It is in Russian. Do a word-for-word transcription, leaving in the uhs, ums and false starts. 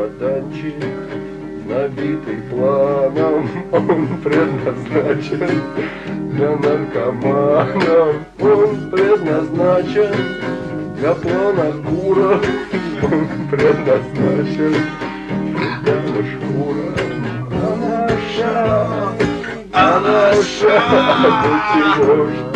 чемоданчик, набитый планом, он предназначен для наркоманов, он предназначен для планокуров, он предназначен для шкура. А наша, а наша, до чего ж